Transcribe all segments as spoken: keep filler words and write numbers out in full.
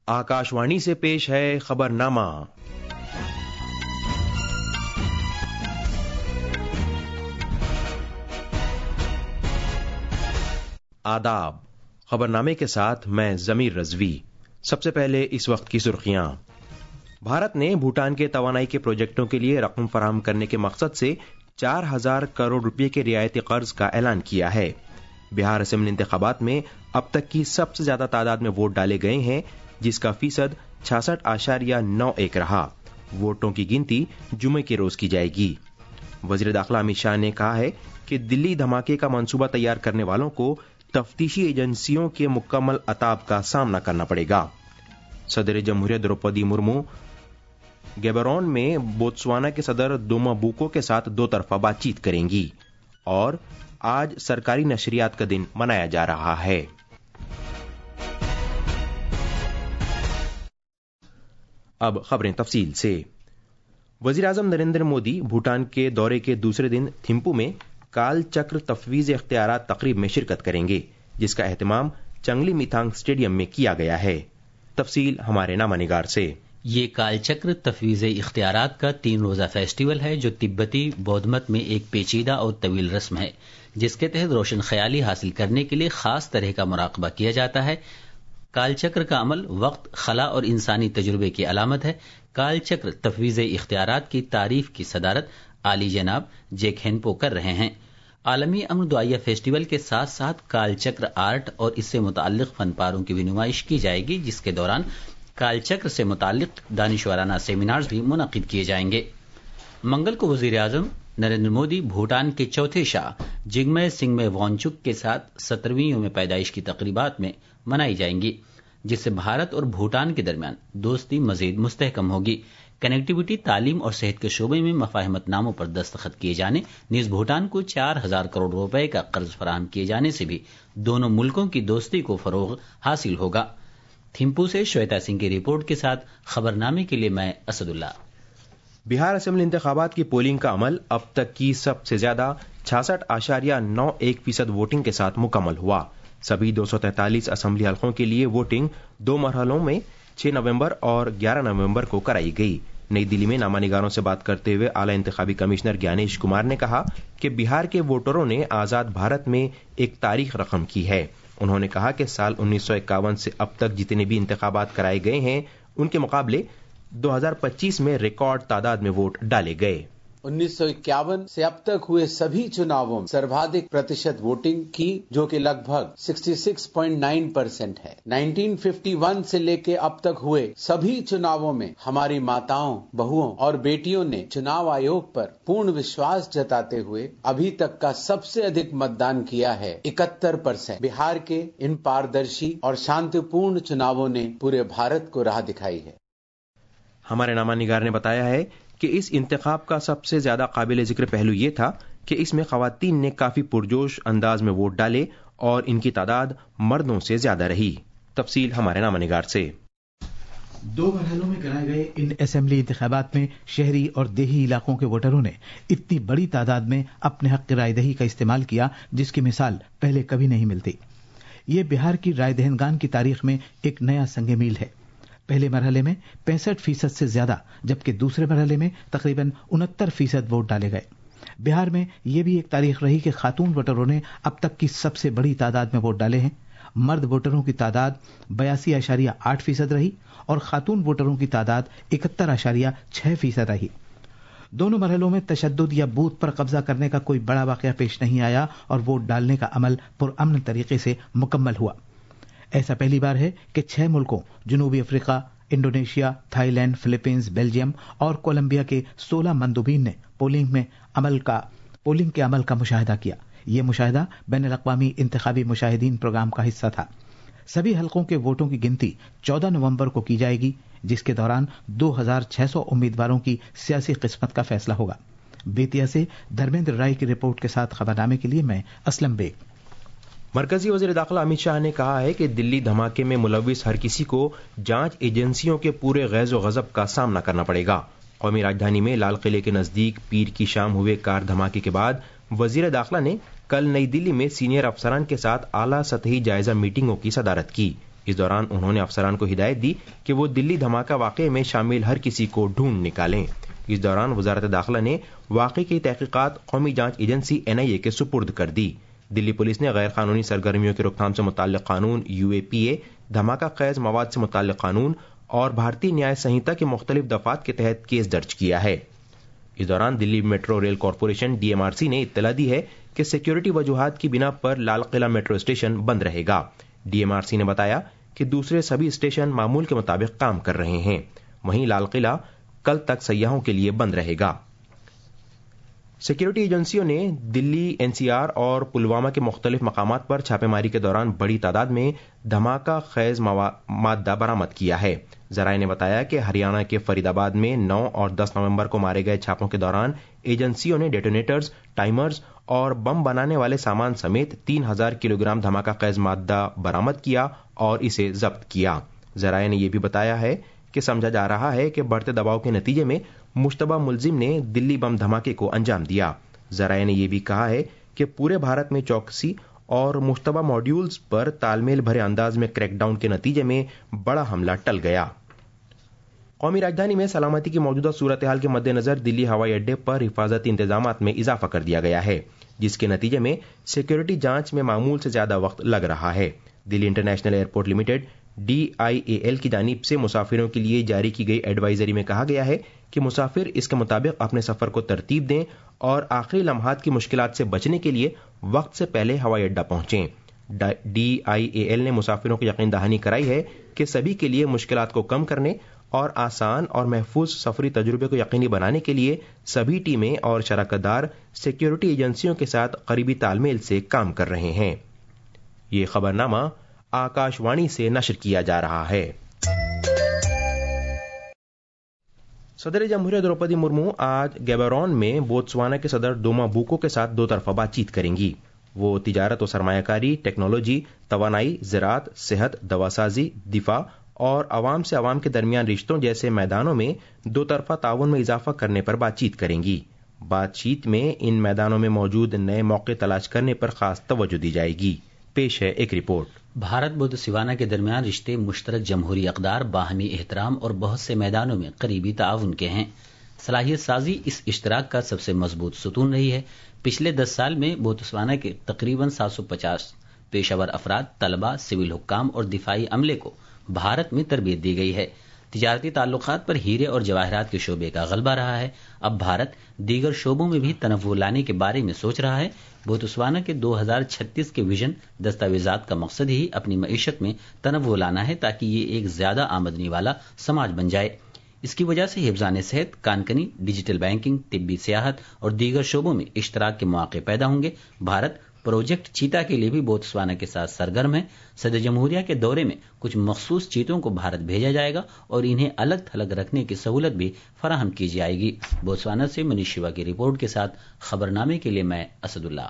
आकाशवाणी से पेश है खबरनामा। आदाब। खबरनामे के साथ मैं जमीर रजवी। सबसे पहले इस वक्त की सुर्खियां। भारत ने भूटान के तवानाई के प्रोजेक्टों के लिए रकम फराहम करने के मकसद से चार हजार करोड़ रुपए के रियायती कर्ज का ऐलान किया है। बिहार असेंबली इंतखाबात में अब तक की सबसे ज्यादा तादाद में वोट डाले गए हैं, जिसका फीसद छियासठ आशारिया नौ एक रहा। वोटों की गिनती जुमे के रोज की जाएगी। वजीर दाखिला अमित शाह ने कहा है कि दिल्ली धमाके का मंसूबा तैयार करने वालों को तफ्तीशी एजेंसियों के मुकम्मल अताब का सामना करना पड़ेगा। सदर जमहूरियत द्रौपदी मुर्मू गैबरोन में बोत्सवाना के सदर दोमा बुको के साथ दो तरफा बातचीत करेंगी। और आज सरकारी नशरियात का दिन मनाया जा रहा है। अब खबरें तफसील से। वजीर आजम नरेंद्र मोदी भूटान के दौरे के दूसरे दिन थिम्पू में काल चक्र तफवीज इख्तियारात तकरीब में शिरकत करेंगे, जिसका एहतमाम चंगली मिथांग स्टेडियम में किया गया है। तफसील हमारे नामानिगार से। ये कालचक्र तफवीज इख्तियारात का तीन रोजा फेस्टिवल है, जो तिब्बती बौद्ध मत में एक पेचीदा और तवील रस्म है, जिसके तहत रोशन ख्याली हासिल करने के लिए खास तरह का मुराकबा किया जाता है। कालचक्र का अमल वक्त, खला और इंसानी तजुर्बे की अलामत है। कालचक्र तफवीज इख्तियारात की तारीफ की सदारत आली जनाब जेक हेनपो कर रहे हैं। आलमी अमन दुआया फेस्टिवल के साथ साथ कालचक्र आर्ट और इससे मुताल्लिक फनपारों की भी नुमाइश की जाएगी, जिसके दौरान कालचक्र से मुताल्लिक दानिशवराना सेमिनार्स भी मुनक्किद किए जाएंगे। मंगल को वजीर आजम नरेंद्र मोदी भूटान के चौथे शाह जिग्मे सिंगमे वांगचुक के साथ सत्रहवीं में पैदाइश की तकरीबात में मनाई जाएंगी, जिससे भारत और भूटान के दरमियान दोस्ती मजीद मुस्तहकम होगी। कनेक्टिविटी, तालीम और सेहत के शोबे में मफाहमतनामों पर दस्तखत किए जाने, नीज भूटान को चार हजार करोड़ रुपए का कर्ज फराहम किए जाने से भी दोनों मुल्कों की दोस्ती को फरोग हासिल होगा। थिम्पू से श्वेता सिंह की रिपोर्ट के साथ खबरनामे के लिए मैं असदुल्ला। बिहार असेंबली इंतखाबात की पोलिंग का अमल अब तक की सबसे ज्यादा छियासठ आशारिया नौ एक फीसद वोटिंग के साथ मुकम्मल हुआ। सभी दो सौ तैंतालीस असेंबली हलकों के लिए वोटिंग दो मरहलों में छह नवंबर और ग्यारह नवंबर को कराई गई। नई दिल्ली में नामानिगारों से बात करते हुए आला इंतखाबी कमिश्नर ज्ञानेश कुमार ने कहा कि बिहार के वोटरों ने आजाद भारत में एक तारीख रकम की है। उन्होंने कहा कि साल उन्नीस सौ इक्यावन से अब तक जितने भी इंतखाबात कराए गए हैं, उनके मुकाबले दो हजार पच्चीस में रिकॉर्ड तादाद में वोट डाले गए। उन्नीस सौ इक्यावन से अब तक हुए सभी चुनावों में सर्वाधिक प्रतिशत वोटिंग की, जो कि लगभग छियासठ पॉइंट नौ परसेंट है। उन्नीस सौ इक्यावन से लेके अब तक हुए सभी चुनावों में हमारी माताओं, बहुओं और बेटियों ने चुनाव आयोग पर पूर्ण विश्वास जताते हुए अभी तक का सबसे अधिक मतदान किया है, इकहत्तर परसेंट। बिहार के इन पारदर्शी और शांतिपूर्ण चुनावों ने पूरे भारत को राह दिखाई है। हमारे नामानिगार ने बताया है कि इस इंतखाब का सबसे ज्यादा काबिल जिक्र पहलू ये था कि इसमें खवातीन ने काफी पुरजोश अंदाज में वोट डाले और इनकी तादाद मर्दों से ज्यादा रही। तफसील हमारे नामानिगार से। दो मरहलों में कराए गए इन असेंबली इंतखाबात में शहरी और देही इलाकों के वोटरों ने इतनी बड़ी तादाद में अपने हक की रायदही का इस्तेमाल किया, जिसकी मिसाल पहले कभी नहीं मिलती। ये बिहार की राय दहनगान की तारीख में एक नया संग मील है। पहले मरहले में पैंसठ फीसद से ज्यादा, जबकि दूसरे मरहले में तकरीबन उनहत्तर फीसद वोट डाले गए। बिहार में यह भी एक तारीख रही कि खातून वोटरों ने अब तक की सबसे बड़ी तादाद में वोट डाले हैं। मर्द वोटरों की तादाद बयासी आशारिया आठ फीसद रही और खातून वोटरों की तादाद इकहत्तर आशारिया छह फीसद रही। दोनों मरहलों में तशद्दुद या बूथ पर कब्जा करने का कोई बड़ा वाकया पेश नहीं आया और वोट डालने का अमल पुरअमन तरीके से मुकम्मल हुआ। ऐसा पहली बार है कि छह मुल्कों जनूबी Africa, Indonesia, Thailand, Philippines, Belgium और कोलंबिया के सोलह मंदूबीन ने पोलिंग में अमल का पोलिंग के अमल का मुशाहिदा किया। यह मुशाहिदा बैनुल अक़वामी इंतखाबी मुशाहिदीन प्रोग्राम का हिस्सा था। सभी हलकों के वोटों की गिनती चौदह नवंबर को की जाएगी, जिसके दौरान दो हजार छह सौ उम्मीदवारों की सियासी किस्मत का फैसला होगा। बेतिया से धर्मेंद्र राय की रिपोर्ट के साथ खबरनामे के लिए मैं असलम बेग। मरकजी वजीर दाखिला अमित शाह ने कहा है कि दिल्ली धमाके में मुलविस हर किसी को जांच एजेंसियों के पूरे गैज़ो गज़ब का सामना करना पड़ेगा। कौमी राजधानी में लाल किले के नजदीक पीर की शाम हुए कार धमाके के बाद वजीर दाखिला ने कल नई दिल्ली में सीनियर अफसरान के साथ आला सतही जायजा मीटिंगों की सदारत की। اس دوران انہوں نے افسران کو ہدایت دی کہ وہ دلی دھماکہ واقعے میں شامل ہر کسی کو ڈھونڈ نکالیں۔ اس دوران وزارت داخلہ نے واقعے کی تحقیقات قومی جانچ ایجنسی این آئی اے کے سپرد کر دی۔ دلی پولیس نے غیر قانونی سرگرمیوں کی روک تھام سے متعلق قانون یو اے پی اے، دھماکہ خیز مواد سے متعلق قانون اور بھارتی نیائے سنہتا کے مختلف دفعات کے تحت کیس درج کیا ہے۔ اس دوران Delhi metro rail corporation D M R C نے اطلاع دی ہے کہ سیکیورٹی وجوہات کی بنا پر لال قلعہ میٹرو اسٹیشن بند رہے گا۔ ڈی ایم آر سی نے بتایا کہ دوسرے سبھی اسٹیشن معمول کے مطابق کام کر رہے ہیں، وہیں لال قلعہ کل تک سیاحوں کے لیے بند رہے گا۔ سیکیورٹی ایجنسیوں نے دلی، این سی آر اور پلوامہ کے مختلف مقامات پر چھاپے ماری کے دوران بڑی تعداد میں دھماکہ خیز مادہ برآمد کیا ہے۔ ذرائع نے بتایا کہ ہریانہ کے فرید آباد میں نو اور دس نومبر کو مارے گئے چھاپوں کے دوران ایجنسیوں نے ڈیٹونیٹرز، ٹائمرز اور بم بنانے والے سامان سمیت تین ہزار کلو گرام دھماکہ خیز مادہ برآمد کیا اور اسے ضبط کیا۔ ذرائع نے یہ بھی بتایا ہے کہ سمجھا جا رہا ہے کہ بڑھتے دباؤ کے نتیجے میں مشتبہ ملزم نے دلی بم دھماکے کو انجام دیا۔ ذرائع نے یہ بھی کہا ہے کہ پورے بھارت میں چوکسی اور مشتبہ ماڈیولز پر تال میل بھرے انداز میں کریک ڈاؤن کے نتیجے میں بڑا حملہ ٹل گیا۔ قومی راجدھانی میں سلامتی کی موجودہ صورتحال کے مد نظر دلی ہوائی اڈے پر حفاظتی انتظامات میں اضافہ کر دیا گیا ہے، جس کے نتیجے میں سیکیورٹی جانچ میں معمول سے زیادہ وقت لگ رہا ہے۔ Delhi international airport limited D I A L کی جانب سے مسافروں کے لیے جاری کی گئی ایڈوائزری میں کہا گیا ہے کہ مسافر اس کے مطابق اپنے سفر کو ترتیب دیں اور آخری لمحات کی مشکلات سے بچنے کے لیے وقت سے پہلے ہوائی اڈہ پہنچیں۔ ڈی آئی اے ایل نے مسافروں کو یقین دہانی کرائی ہے کہ سبھی کے لیے مشکلات کو کم کرنے اور آسان اور محفوظ سفری تجربے کو یقینی بنانے کے لیے سبھی ٹیمیں اور شراکت دار سیکیورٹی ایجنسیوں کے ساتھ قریبی تال میل سے کام کر رہے ہیں۔ یہ خبرنامہ آکاش وانی سے نشر کیا جا رہا ہے۔ صدر جمہوریہ دروپدی مرمو آج گیبورون میں بوتسوانا کے صدر دوما بوکو کے ساتھ دو طرفہ بات چیت کریں گی۔ وہ تجارت و سرمایہ کاری، ٹیکنالوجی، توانائی، زراعت، صحت، دواسازی، دفاع اور عوام سے عوام کے درمیان رشتوں جیسے میدانوں میں دو طرفہ تعاون میں اضافہ کرنے پر بات چیت کریں گی۔ بات چیت میں ان میدانوں میں موجود نئے موقع تلاش کرنے پر خاص توجہ دی جائے گی۔ پیش ہے ایک رپورٹ۔ بھارت بوتسوانا کے درمیان رشتے مشترک جمہوری اقدار، باہمی احترام اور بہت سے میدانوں میں قریبی تعاون کے ہیں۔ صلاحیت سازی اس اشتراک کا سب سے مضبوط ستون رہی ہے۔ پچھلے دس سال میں بوتسوانا کے تقریباً سات سو پچاس پیشہ ور افراد، طلباء، سول حکام اور دفاعی عملے کو بھارت میں تربیت دی گئی ہے۔ تجارتی تعلقات پر ہیرے اور جواہرات کے شعبے کا غلبہ رہا ہے۔ اب بھارت دیگر شعبوں میں بھی تنوع لانے کے بارے میں سوچ رہا ہے۔ بوتسوانا کے دو ہزار چھتیس کے ویژن دستاویزات کا مقصد ہی اپنی معیشت میں تنوع لانا ہے تاکہ یہ ایک زیادہ آمدنی والا سماج بن جائے۔ اس کی وجہ سے حفظان صحت، کانکنی، ڈیجیٹل بینکنگ، طبی سیاحت اور دیگر شعبوں میں اشتراک کے مواقع پیدا ہوں گے۔ بھارت پروجیکٹ چیتا کے لیے بھی بوتسوانا کے ساتھ سرگرم ہے۔ صدر جمہوریہ کے دورے میں کچھ مخصوص چیتوں کو بھارت بھیجا جائے گا اور انہیں الگ تھلگ رکھنے کی سہولت بھی فراہم کی جائے گی۔ بوتسوانا سے منیش شیوا کی رپورٹ کے ساتھ خبرنامے کے لیے میں اسد اللہ۔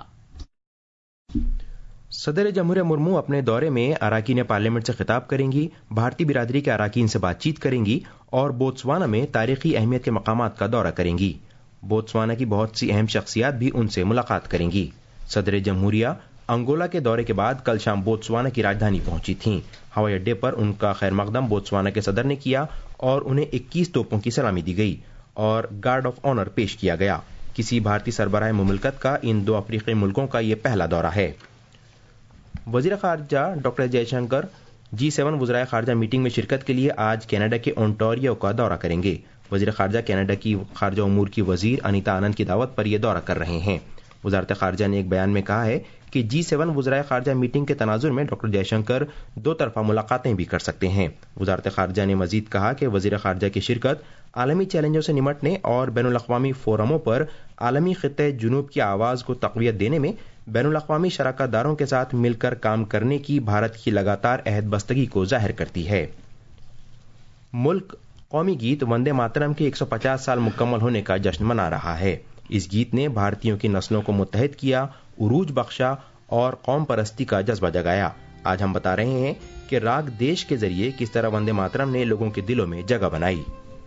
صدر جمہوریہ مرمو اپنے دورے میں اراکین پارلیمنٹ سے خطاب کریں گی، بھارتی برادری کے اراکین سے بات چیت کریں گی اور بوتسوانا میں تاریخی اہمیت کے مقامات کا دورہ کریں گی۔ بوتسوانا کی بہت سی اہم شخصیات بھی ان سے ملاقات کریں گی۔ صدر جمہوریہ انگولا کے دورے کے بعد کل شام بوتسوانا کی راجدھانی پہنچی تھیں۔ ہوائی اڈے پر ان کا خیر مقدم بوتسوانا کے صدر نے کیا اور انہیں اکیس توپوں کی سلامی دی گئی اور گارڈ آف آنر پیش کیا گیا۔ کسی بھارتی سربراہ مملکت کا ان دو افریقی ملکوں کا یہ پہلا دورہ ہے۔ وزیر خارجہ doctor Jaishankar G seven وزرائے خارجہ میٹنگ میں شرکت کے لیے آج کینیڈا کے اونٹاریو کا دورہ کریں گے۔ وزیر خارجہ کینیڈا کی خارجہ امور کی وزیر انیتا آنند کی دعوت پر یہ دورہ کر رہے ہیں۔ وزارت خارجہ نے ایک بیان میں کہا ہے کہ جی سیون وزرائے خارجہ میٹنگ کے تناظر میں ڈاکٹر جے شنکر دو طرفہ ملاقاتیں بھی کر سکتے ہیں۔ وزارت خارجہ نے مزید کہا کہ وزیر خارجہ کی شرکت عالمی چیلنجوں سے نمٹنے اور بین الاقوامی فورموں پر عالمی خطے جنوب کی آواز کو تقویت دینے میں بین الاقوامی شراکت داروں کے ساتھ مل کر کام کرنے کی بھارت کی لگاتار عہد بستگی کو ظاہر کرتی ہے۔ ملک قومی گیت وندے ماترم کے ایک سو پچاس سال مکمل ہونے کا جشن منا رہا ہے۔ اس گیت نے بھارتیوں کی نسلوں کو متحد کیا، عروج بخشا اور قوم پرستی کا جذبہ جگایا۔ آج ہم بتا رہے ہیں کہ راگ دیش کے ذریعے کس طرح وندے ماترم نے لوگوں کے دلوں میں جگہ بنائی۔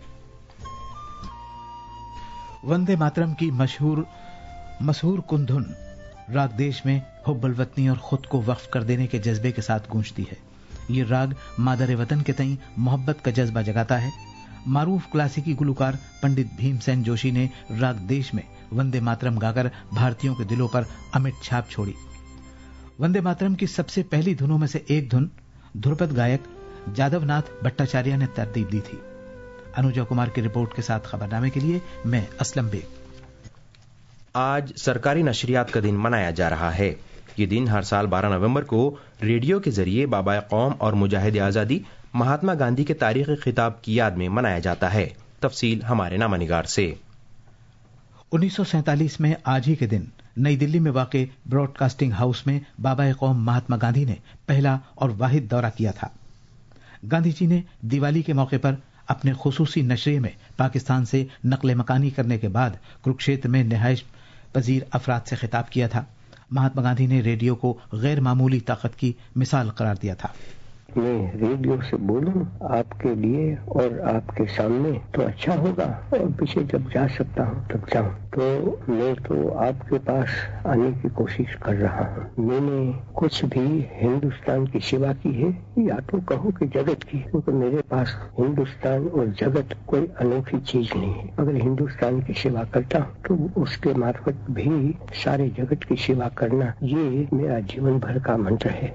وندے ماترم کی مشہور مسحور کندھن راگ دیش میں حب الوطنی اور خود کو وقف کر دینے کے جذبے کے ساتھ گونجتی ہے۔ ये राग मादर वतन के तई मोहब्बत का जज्बा जगाता है। मारूफ क्लासिकी गुलकार पंडित भीमसेन जोशी ने राग देश में वंदे मातरम गाकर भारतीयों के दिलों पर अमिट छाप छोड़ी। वंदे मातरम की सबसे पहली धुनों में से एक धुन ध्रुपद गायक जादवनाथ भट्टाचार्य ने तरतीब दी थी। अनुजा कुमार की रिपोर्ट के साथ खबरनामे के लिए मैं असलम बेग। आज सरकारी नशरियात का दिन मनाया जा रहा है। ये दिन हर साल बारह नवंबर को रेडियो के जरिए बाबा कौम और मुजाहिद आजादी महात्मा गांधी के तारीखी खिताब की याद में मनाया जाता है। तफसील हमारे नामानिगार से। उन्नीस सौ सैंतालीस में आज ही के दिन नई दिल्ली में वाक़े ब्रॉडकास्टिंग हाउस में बाबा कौम महात्मा गांधी ने पहला और वाहिद दौरा किया था। गांधी जी ने दिवाली के मौके पर अपने खुसूसी नशरे में पाकिस्तान से नकले मकानी करने के बाद कुरुक्षेत्र में रिहाइश पजीर अफराद से खिताब किया था। महात्मा गांधी ने रेडियो को गैर मामूली ताकत की मिसाल करार दिया था। मैं रेडियो से बोलूं आपके लिए और आपके सामने तो अच्छा होगा, और पीछे जब जा सकता हूं तब जाऊं। तो मैं तो आपके पास आने की कोशिश कर रहा हूं। मैंने कुछ भी हिंदुस्तान की सेवा की है, या तो कहो कि जगत की, क्योंकि मेरे पास हिंदुस्तान और जगत कोई अनोखी चीज नहीं है। अगर हिंदुस्तान की सेवा करता हूं तो उसके मार्फत भी सारे जगत की सेवा करना, ये मेरा जीवन भर का मंत्र है।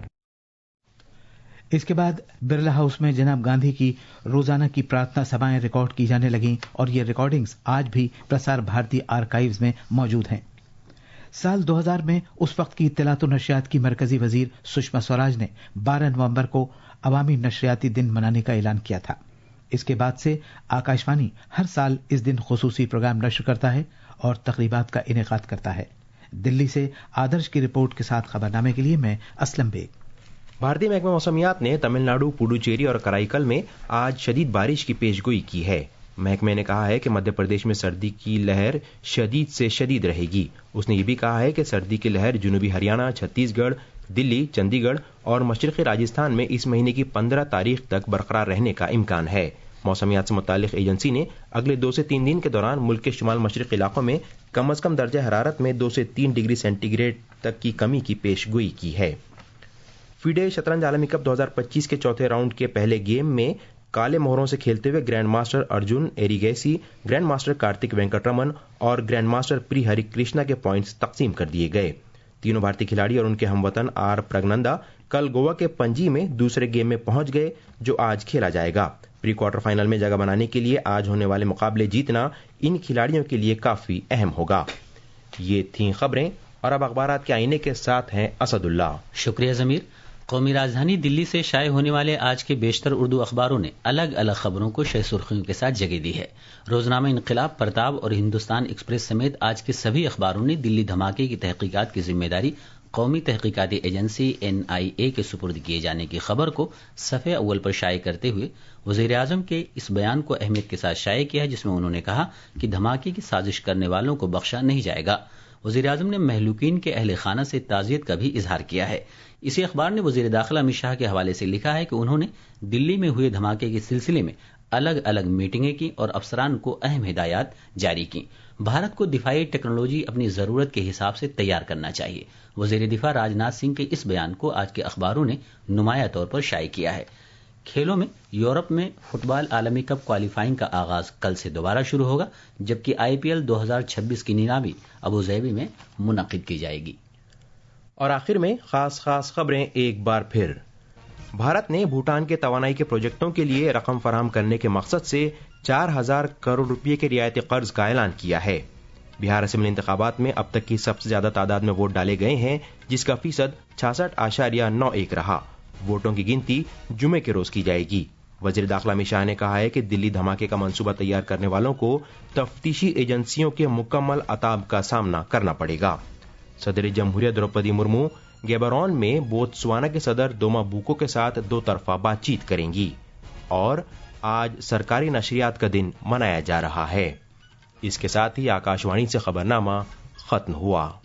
इसके बाद बिरला हाउस में जनाब गांधी की रोजाना की प्रार्थना सभाएं रिकॉर्ड की जाने लगीं और ये रिकॉर्डिंग्स आज भी प्रसार भारती आर्काइव्स में मौजूद हैं। साल दो हज़ार में उस वक्त की इत्तलात और नशरियात की मरकजी वजीर सुषमा स्वराज ने बारह नवंबर को अवामी नशरियाती दिन मनाने का ऐलान किया था। इसके बाद से आकाशवाणी हर साल इस दिन खुसूसी प्रोग्राम नश्र करता है और तकरीबात का इनेकाद करता है। दिल्ली से आदर्श की रिपोर्ट के साथ खबरनामे के लिए मैं असलम बेग। भारतीय महकमा मौसमियात ने तमिलनाडु, पुडुचेरी और कराईकल में आज शदीद बारिश की पेशगोई की है। महकमे ने कहा है कि मध्य प्रदेश में सर्दी की लहर शदीद से शदीद रहेगी। उसने ये भी कहा है कि सर्दी की लहर जनूबी हरियाणा, छत्तीसगढ़, दिल्ली, चंडीगढ़ और मशरक़ी राजस्थान में इस महीने की पंद्रह तारीख तक बरकरार रहने का इम्कान है। मौसमियात से मुतालिक एजेंसी ने अगले दो से तीन दिन के दौरान मुल्क के शुमाल मशरक़ी इलाकों में कम अज कम दर्जा हरारत में दो से तीन डिग्री सेंटीग्रेड तक की कमी की पेशगोई की है। फीडे शतरंज आलमी कप दो हज़ार पच्चीस के चौथे राउंड के पहले गेम में काले मोहरों से खेलते हुए grandmaster Arjun Erigaisi, grandmaster Karthik Venkataraman और ग्रैंड मास्टर प्री हरि कृष्णा के पॉइंट्स तकसीम कर दिए गए। तीनों भारतीय खिलाड़ी और उनके हमवतन आर प्रगनंदा कल गोवा के पणजी में दूसरे गेम में पहुंच गए, जो आज खेला जाएगा। प्री क्वार्टर फाइनल में जगह बनाने के लिए आज होने वाले मुकाबले जीतना इन खिलाड़ियों के लिए काफी अहम होगा। ये थी खबरें, और अब अखबारात के आईने के साथ हैं असदुल्ला। शुक्रिया जमीर। कौमी राजधानी दिल्ली से शाये होने वाले आज के बेशतर उर्दू अखबारों ने अलग अलग खबरों को शह सुर्खियों के साथ जगह दी है। रोजनामा इनकलाब, प्रताप और हिंदुस्तान एक्सप्रेस समेत आज के सभी अखबारों ने दिल्ली धमाके की तहकीकात की जिम्मेदारी कौमी तहकीकाती एजेंसी एन आई ए के सुपुर्द किए जाने की खबर को सफ़े अव्वल पर शाये करते हुए वज़ीर आज़म के इस बयान को अहमियत के साथ शाये किया, जिसमें उन्होंने कहा कि धमाके की साजिश करने वालों को बख्शा नहीं जाएगा। वज़ीर आज़म ने महलूकीन के अहले खाना से ताज़ियत का भी इजहार किया है। इसी अखबार ने वज़ीर दाखिला अमित शाह के हवाले से लिखा है कि उन्होंने दिल्ली में हुए धमाके के सिलसिले में अलग अलग मीटिंगें की और अफसरान को अहम हिदायत जारी की। भारत को दिफाई टेक्नोलॉजी अपनी जरूरत के हिसाब से तैयार करना चाहिए। वज़ीर दिफा राजनाथ सिंह के इस बयान को आज के अखबारों ने नुमाया तौर पर शाये किया है। खेलों में यूरोप में फुटबॉल आलमी कप क्वालिफाइंग का आगाज कल से दोबारा शुरू होगा, जबकि आईपीएल दो हज़ार छब्बीस की नीलामी अबुधाबी में मुनक्किद की जाएगी। और आखिर में खास खास खबरें एक बार फिर। भारत ने भूटान के तवानाई के प्रोजेक्टों के लिए रकम फराहम करने के मकसद से चार हजार करोड़ रुपए के रियायती कर्ज का ऐलान किया है। बिहार असेंबली इंतखाबात में अब तक की सबसे ज्यादा तादाद में वोट डाले गए हैं, जिसका फीसद छियासठ आशारिया नौ एक रहा। वोटों की गिनती जुमे के रोज की जाएगी। वजीर दाखिला अमित शाह ने कहा है कि दिल्ली धमाके का मंसूबा तैयार करने वालों को तफ्तीशी एजेंसियों के मुकम्मल अताब का सामना करना पड़ेगा। सदर जमहूरिया द्रौपदी मुर्मू गैबरॉन में बोत्सवाना के सदर दोमा बुको के साथ दो तरफा बातचीत करेंगी। और आज सरकारी नशरियात का दिन मनाया जा रहा है। इसके साथ ही आकाशवाणी से खबरनामा खत्म हुआ।